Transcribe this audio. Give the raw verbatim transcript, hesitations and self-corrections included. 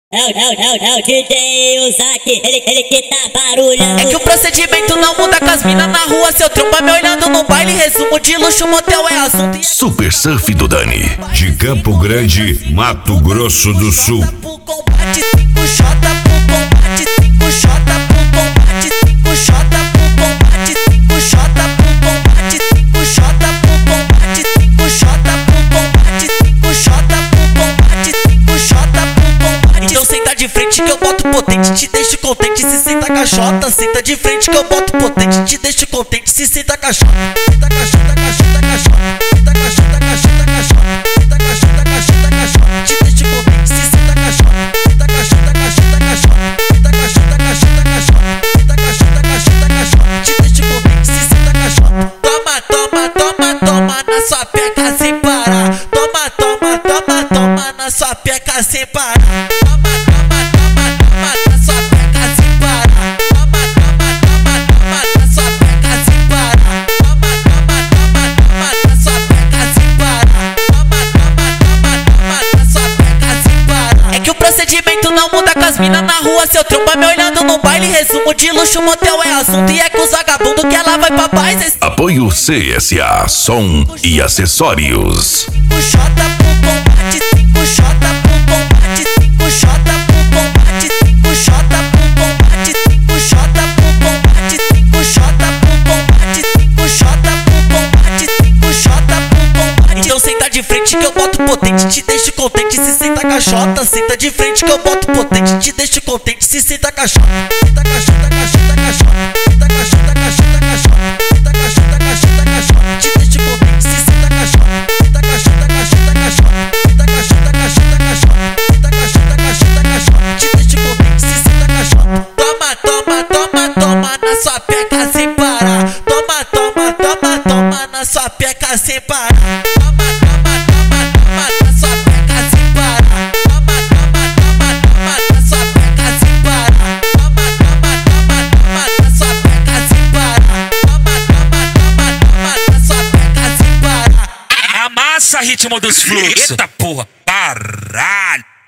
É o, é o, é o, é o D J Ozaki, ele, ele que tá barulhando. É que o procedimento não muda com as mina na rua. Seu tromba me olhando no baile, resumo de luxo, motel é assunto. E Super Surf do Dani, de Campo Grande, Mato Grosso do Sul. pro combate, cinco J pro combate, cinco J pro combate, cinco J pro combate, cinco J pro combate, cinco J pro combate, cinco J pro combate, cinco J pro combate, cinco J pro combate. Então senta de frente que eu boto potente, te deixo contente. Se senta caixota, senta de frente que eu boto potente, te deixo contente. Se senta caixota, senta caixota, caixota, caixota, senta caixota, caixota, caixota, senta caixota, caixota, caixota, te deixo contente. Se senta caixota, senta caixota, caixota, caixota, senta caixota, caixota, caixota, senta caixota, caixota, caixota, te deixo contente. Se senta caixota. Toma, toma, toma, toma na sua peca sem parar. Toma, toma, toma, toma na sua peca sem parar. Toma, toma, toma, toma na sua peca sem parar. Toma, toma, toma, toma na sua peca sem parar. Toma, toma, toma, toma na sua peca sem parar. Toma, toma, toma, toma na sua peca sem parar. É que o procedimento não muda com as mina na rua. Seu tromba me olhando no baile, resumo de luxo, motel é assunto. E é com os vagabundos que ela vai pra paz. Apoio C S A, som e acessórios. cinco J pro combate, cinco J pro combate, cinco J pro combate, cinco J pro combate, cinco J pro combate, cinco J pro combate, cinco J pro combate, cinco J pro combate. Então senta de frente que eu boto potente, te deixo contente. Se senta caixota, senta de frente que eu boto potente, te deixo contente. Se senta caixota, senta caixota, caixota, caixota, senta caixota, caixota, caixota, senta caixota, caixota, caixota, te deixo contente. Se senta caixota, senta caixota, caixota, caixota, senta caixota, caixota, caixota, senta caixota, caixota, caixota, te deixo contente. Se senta caixota. Toma, toma, toma, toma na sua peca sem parar. Toma, toma, toma, toma na sua peca sem parar. Toma, toma, toma, toma na sua peca sem parar. Toma, toma, toma, toma na sua peca sem parar. Toma, toma, toma, toma na sua peca sem parar. Toma, toma, toma, toma na sua peca sem parar. Amassa ritmo dos fluxos. Eita porra, caralho.